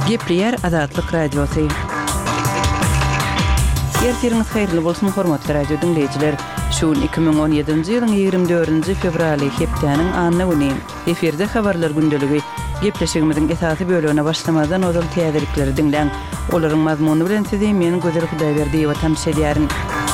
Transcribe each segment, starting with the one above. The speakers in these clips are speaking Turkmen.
Gepleyer Azatlyk Radiosu. Ertiriniz hayırlı bolsun hormatly radio dinleyijiler. Şu 2017-nji ýylyň 24-nji fevraly hepdeniň anyny güni. Eferde habarlar gündəligi. Gepleşigimiziň esasy bölügine başlamadan ozal täzelikleri dinleň. Olaryň mazmuny bilen sizi men Gözel Hudaýberdi watan şeýärin.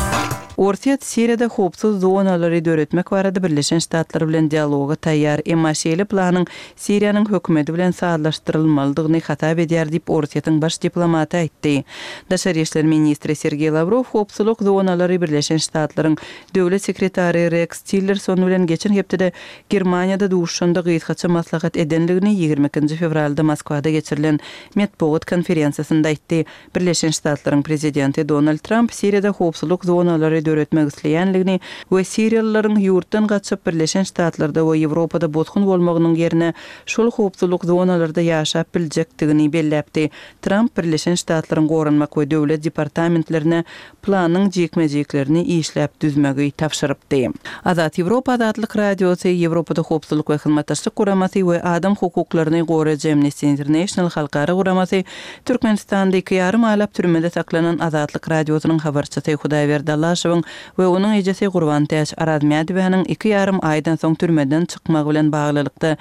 Ortiýat Siriýada howpsuz zonalary döretmek barada Birleşen Ştatlar bilen dialoga taýýar, emma şeýle planyň Siriýanyň hökümeti bilen saýlaşdyrylmalydygyny hatap edýär diýip Ortiýatyň baş diplomaty aýtdy. Daşary işler ministri Sergey Lavrov howpsuzlyk zonalary Birleşen Ştatlaryň döwlet sekretary Rex Tillerson bilen geçen hepde Germaniýada duşunda gyýtgaça maslahat edenligini 22 fevralda Moskwada geçirilen Medbuat konferensiýasynda aýtdy. Birleşen Ştatlaryň prezidenti Donald Trump Siriýada howpsuzlyk zonalary döretmek isleýänligini we Siriýalylaryň ýurtdan gaçyp Birleşen Ştatlarda we Ýewropada botgun bolmagynyň ýerine şol howpsuzlyk zonalarynda ýaşap biljekdigini belläpdi. Trump Birleşen Ştatlaryň gorunmak we döwlet departamentlerine planyň jekmejeklerini işläp düzmegi tapşyrypdy. Azat Ýewropa Azatlyk Radiosu Ýewropada howpsuzlyk we hyzmatdaşlyk guramasy we adam hukuklaryny goraýan Amnesty International halkara guramasy Türkmenistanda 2,5 aýlap türmede saklanan Azatlyk Radiosynyň habarçysy Hudaýberdi we onuň ejesi Gurban Täş Arazmýadowyň 2,5 aýdan soň türmeden çykmagy bilen baglylykda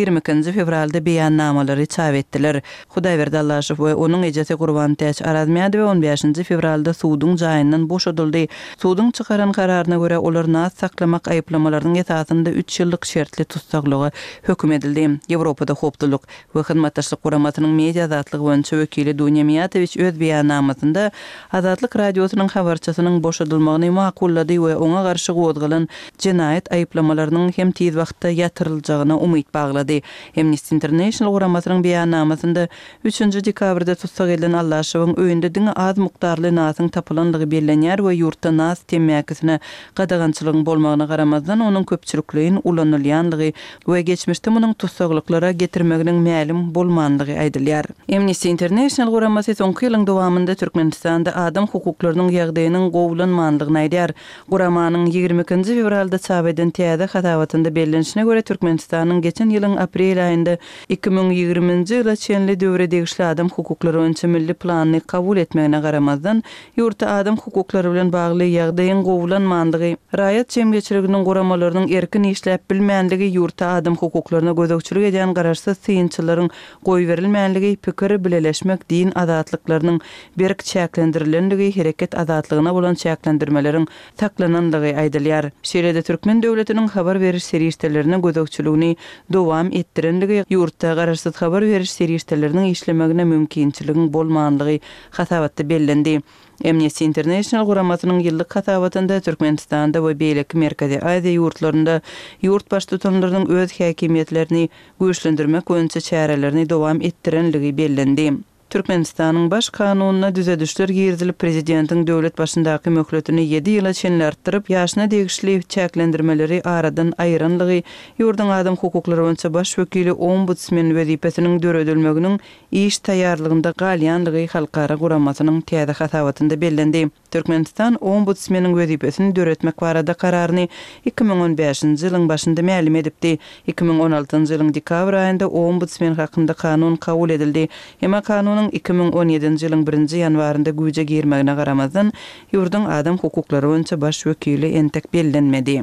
22 fevralda beýannamalary çap etdiler. Hudaýberdi Allaşew we onuň ejesi Gurban Täş Arazmýadowy 15 fevralda suwdyň jaýyndan boşadyldy. Suwdyň çykaran kararyna görä olar nas saklamak aýplamalarynyň esasynda 3 ýyllyk şertli tutsaklygy hökm edildi. Ýewropada howpsuzlyk we hyzmatdaşlyk guramasynyň media azatlygy boýunça wekili Dunya Miýatowicz öz beýannamasynda Azatlyk Radiosynyň habarçysynyň boşadylmagyny makullady we oňa garşy gowdgalan jinayet aýplamalarynyň hem tiz wagtda ýatyryljygyna umyt baglady. Amnesty International guramasynyň beýannamasynda 3 dekabrda tutsak edilen Allaşewiň öýünde diňe az mukdarly nasyň tapylanlygy bellenýär we ýurtda nas temmäkisine gadagançylygyň bolmagyna garamazdan onuň köpçülikligiň ulanylýanlygy we geçmişde munyň tutsaklyklara getirmeginiň mälim bolmanlygy aýdylýar. Amnesty International guramasy soňky ýylyň dowamında Türkmenistanda adam hukuklarynyň ýagdaýynyň gowulanmanlygyny aýdýar. Guramanyň 22 fevralda çap eden täze hatawatynda bellenişine görä Türkmenistanyň geçen ýylyň aprel aýynda 2020-nji ýyla çenli döwre degişli adam hukuklary boýunça milli planyny kabul etmegine garamazdan ýurtda adam hukuklary bilen bagly ýagdaýyň gowulanmanlygy, raýat jemgyýetçiliginiň guramalarynyň erkin işläp bilmänligi, ýurtda adam hukuklaryna gözükçilik eden garaşsyz syýynçylaryň goý berilmänligi, pikir bileleşmek, din azatlyklarynyň berk çäklendirilenligi, hereket azatlygyna bolan çäklendirmeleriň saklananlygy aýdylýar. Şeýle-de Türkmen döwletiniň habar beriş serýişlerine gözükçiligini dowam etdirenligi, ýurtda garaşsyz habar beriş serýişleriniň işlemegine mümkinçiligiň bolmanlygy hasawatda bellendi. Amnesty International guramasynyň ýyllyk hasawatynda Türkmenistanda we beýleki Merkezi Aziýa ýurtlarynda ýurt baş tutanlarynyň öz häkimetlerini güýçlendirmek boýunça çärelerini dowam etdirenligi bellendi. Türkmenistanyň baş kanunyna düzedişler girizilip prezidentiň döwlet başyndaky möhletini 7 ýyla çenlertirip ýaşyna degişli çäklendirmeleri aradan aýranlygy, ýurdun adam hukuklary boýunça baş wekili ombudsman wezipesiniň döredilmeginiň iş taýýarlygynda galýanlygy halkara guramasynyň täze hasawatynda bellendi. Türkmenistan ombudsmanyň wezipesini döretmek barada kararyny 2015-nji ýylyň başynda mälim edipdi. 2016-njy ýylyň dekabr aýynda ombudsman hakynda kanun kabul edildi. Emma kanun 2017-nji ýylyň 1-nji ýanwarynda güýje girmegine garamazdan ýurdun adam hukuklary boýunça baş wekili entek bellenmedi.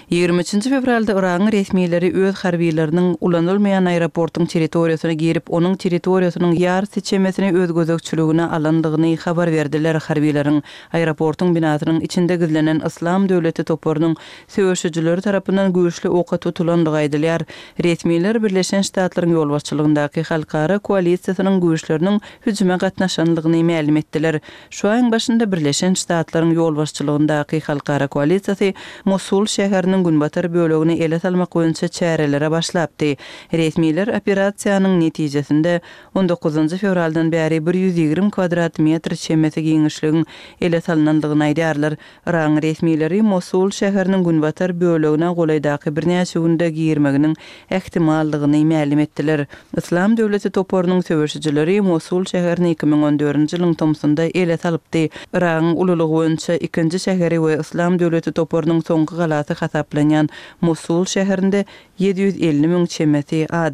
23 fevralda Iraň resmiýetleri öz harbiýleriniň ulanylmaýan aeroportyň territoriýasyna girip, onuň territoriýasynyň ýar seçmesini öz gözükçiligine alandygyny habar berdiler. Harbiýleriň aeroportyň binasynyň içinde gizlenen Islam döwleti toparynyň söwüşçileri tarapyndan güýçli oka tutulandygy aýdylýar. Resmiýetler Birleşen Ştatlaryň ýolbaşçylygyndaky halkara koalisiýasynyň güýçleriniň hüjüme gatnaşanlygyny mälim etdiler. Şu aýyň başynda Birleşen Ştatlaryň ýolbaşçylygyndaky halkara koalisiýasy Mosul şäheriniň günbatar bölegini ele salmak boýunça çärelere başlapdy. Resmiýetler operasiýanyň netijesinde 19 fevraldan bäri 120 kvadrat metr çemeti giňişligiň ele salananlygyny aýdýarlar. Iraň resmiýetleri Mosul şäheriniň günbatar bölegine golaýdaky birnäçe günde girmeginiň ähtimallygyny mälim etdiler. Islam döwleti toparynyň söwüşçileri Mosul şäherini 2014-nji ýylyň tomsunda ele salypdy. Iraň ululygy boýunça ikinji şäheri we Islam döwleti toparynyň soňky galasy hasaplanýan Mosul şäherinde 750 000 çemeti